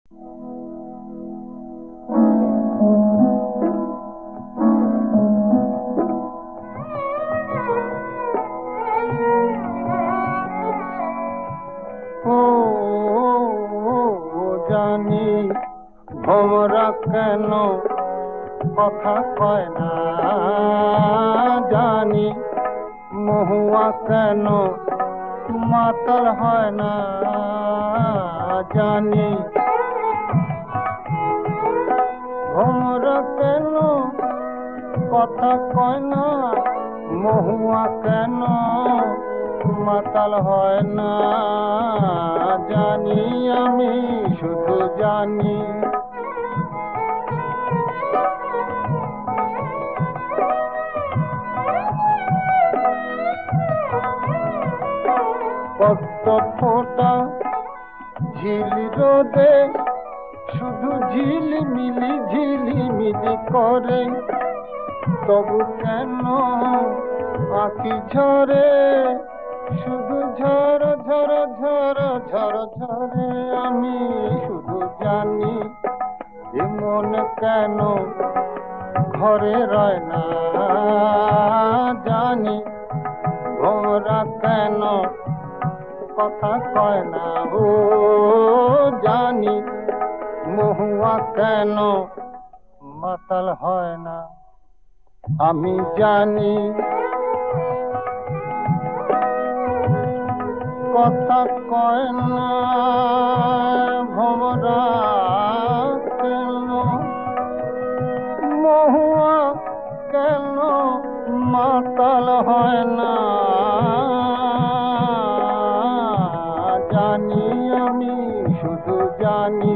জানি ভোমরা কেন কথা কয় না, জানি মহুয়া কেন মাতাল হয় না, জানি ভোমরা কেন কথা কয় না, মহুয়া কেন মাতাল হয় না, জানি আমি শুধু জানি। কত ফোঁটা ঝিল রোদে শুধু ঝিলিমিলি করে, তবু কেন আঁখি ঝরে শুধু ঝর ঝর ঝর ঝর ঝরে, আমি শুধু জানি এ মন কেন ঘরে রয় না, জানি ভোমরা কেন কথা কয় না, ও জানি মহুয়া কেন মাতাল হয় না, আমি জানি কথা কয় না ভোমরা কেন, মহুয়া কেন মাতাল হয় না, জানি আমি শুধু জানি।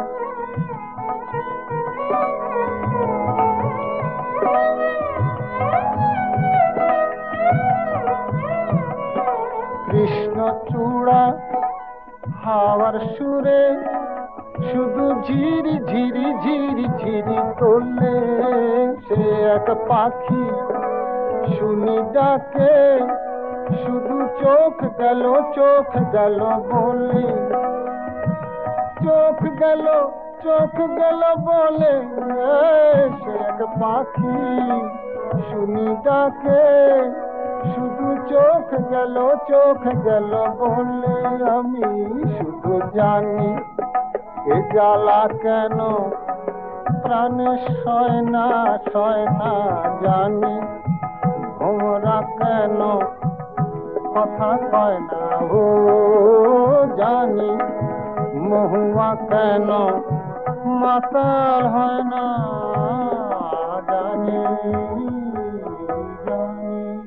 কৃষ্ণচূড়া হাওয়ার সুরে শুধু ঝিরি ঝিরি তোলে, সে এক পাখি শুনি ডাকে শুধু চোখ গেল বলে, চোখ গেল বলে, সে এক পাখি শুনি ডাকে শুধু চোখ গেল বলে, আমি শুধু জানি এ জ্বালা কেন প্রাণে সয় না, জানি ভোমরা কেন কথা কয় না, ও জানি মহুয়া কেন মাতাল হয় না, জানি।